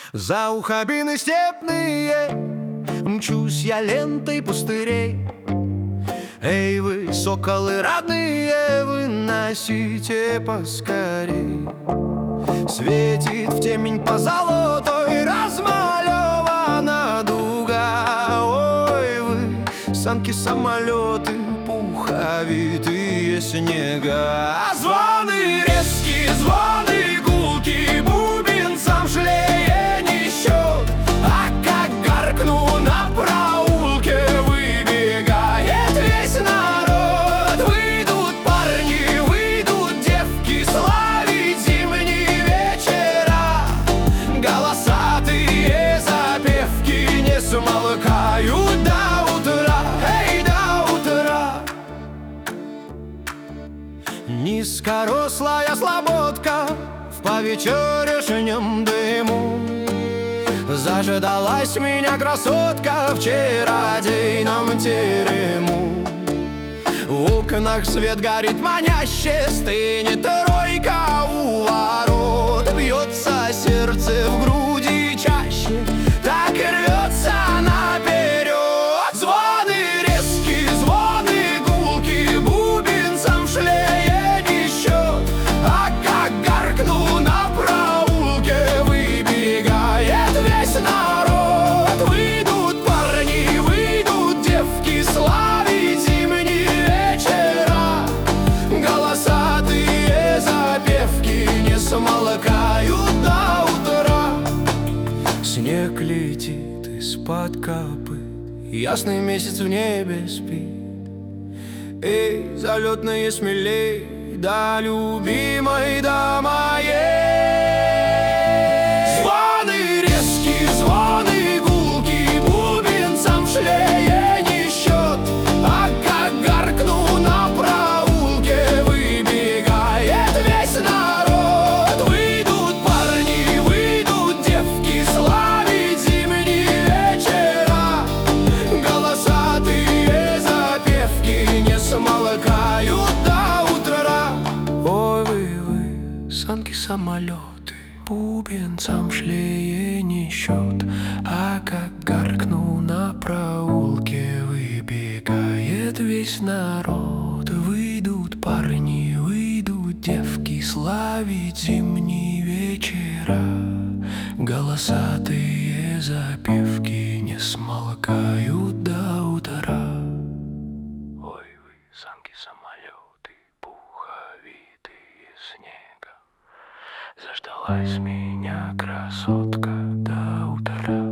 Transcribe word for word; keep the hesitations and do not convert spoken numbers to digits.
За ухабины степные мчусь я лентой пустырей. Эй, вы, соколы родные, выносите поскорей. Светит в темень позолотой размалевана дуга. Ой, вы, санки-самолеты, пуховитые снега. А звоны резкие, звоны гулки, бубенцам шлее не счет. А как гаркну на проулке, выбегает весь народ. Выйдут парни, выйдут девки, славить зимние вечера. Голосатые запевки не смолкают до утра, эй, до утра. Низкорослая слободка в повечерашнем дыму. Заждалась меня красотка в чародейном терему. В окнах свет горит маняще, стынет тройка у ворот. Бьется сердце в груди чаще, так и рвется наперед. Звоны резкие, звоны гулки, бубенцам в шлее не счет. А как гаркну на проулке, выбегает весь народ. Выйдут парни, выйдут девки, славить зимние вечера. Голосатые запевки не смолкают до утра. Снег летит из-под копыт, ясный месяц в небе спит. Эй, залетные смелей, да любимой, да моей. Звоны резкие, звоны гулки, бубенцам в шлее не счет. А как гаркну на проулке, выбегает весь народ. Выйдут парни, выйдут девки, славить зимние вечера. Голосатые запевки не смолкают до утра. Ой, вы, вы, санки-самолеты, бубенцам в шлее не счет. А как гаркну на проулке, выбегает весь народ. Выйдут парни, выйдут девки, славить зимние вечера. Голосатые запевки не смолкают до утра. Ой, вы, санки-самолеты, пуховитые снега. Заждалась меня красотка до утра.